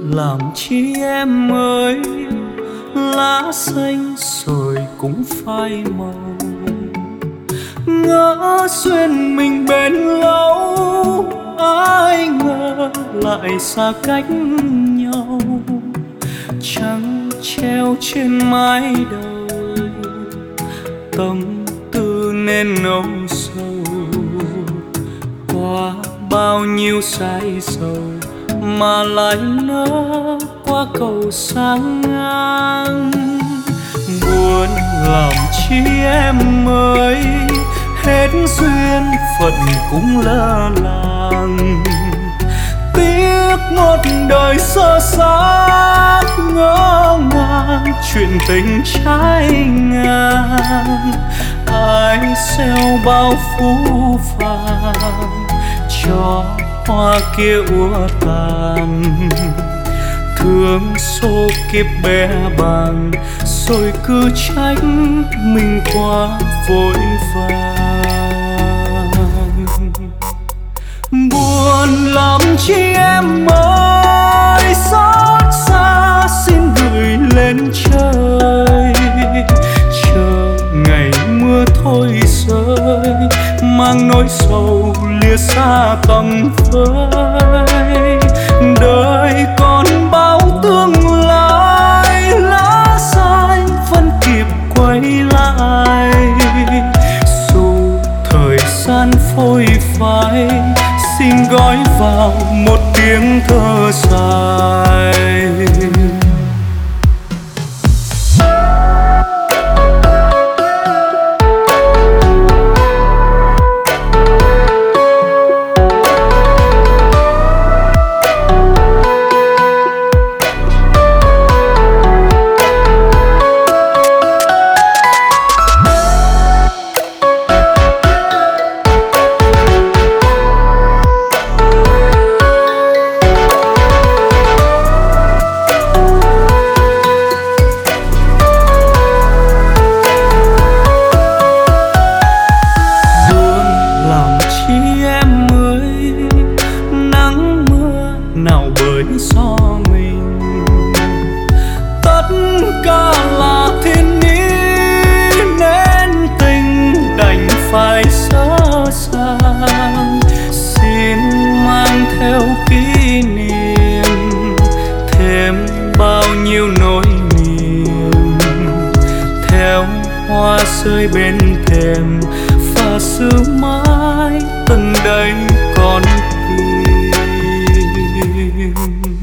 làm chi em ơi, lá xanh rồi cũng phai màu. Ngỡ duyên mình bền lâu, ai ngờ lại xa cách nhau. Trăng treo trên mái đầu, tâm tư nên âu sầu. Qua bao nhiêu say sầu mà lại nỡ qua cầu sang ngang. Buồn làm chi em ơi, hết duyên phận cũng lơ làng. Tiếc một đời sơ xác ngỡ ngàng, chuyện tình trái ngang. Ai gieo bao phũ phàng cho hoa kia úa tàn. Thương số kiếp bé bàng, rồi cứ trách mình quá vội vàng. Buồn lắm chi em ơi, xót xa xin gửi lên trời. Chờ ngày mưa thôi rơi, mang nỗi sầu lìa xa tầm với. Đời còn bao tương lai, lá xanh vẫn kịp quay lại. Dù thời gian phôi phai, xin gói vào một tiếng thơ dài. Rơi bên thềm và giữ mãi tận đây con tim.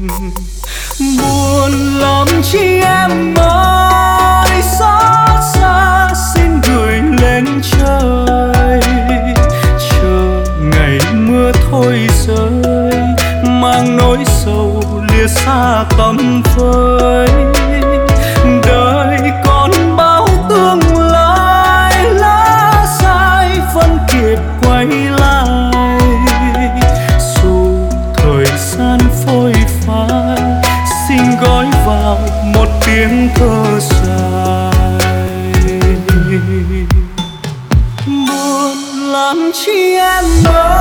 Buồn lắm chi em ơi, xót xa xin gửi lên trời. Chờ ngày mưa thôi rơi, mang nỗi sầu lìa xa tầm với. Đời còn bao tương lai, lá sai vẫn kịp quay lại. Dù thời gian phôi phai, xin gói vào một tiếng thơ dài. Buồn lắm chi em ơi,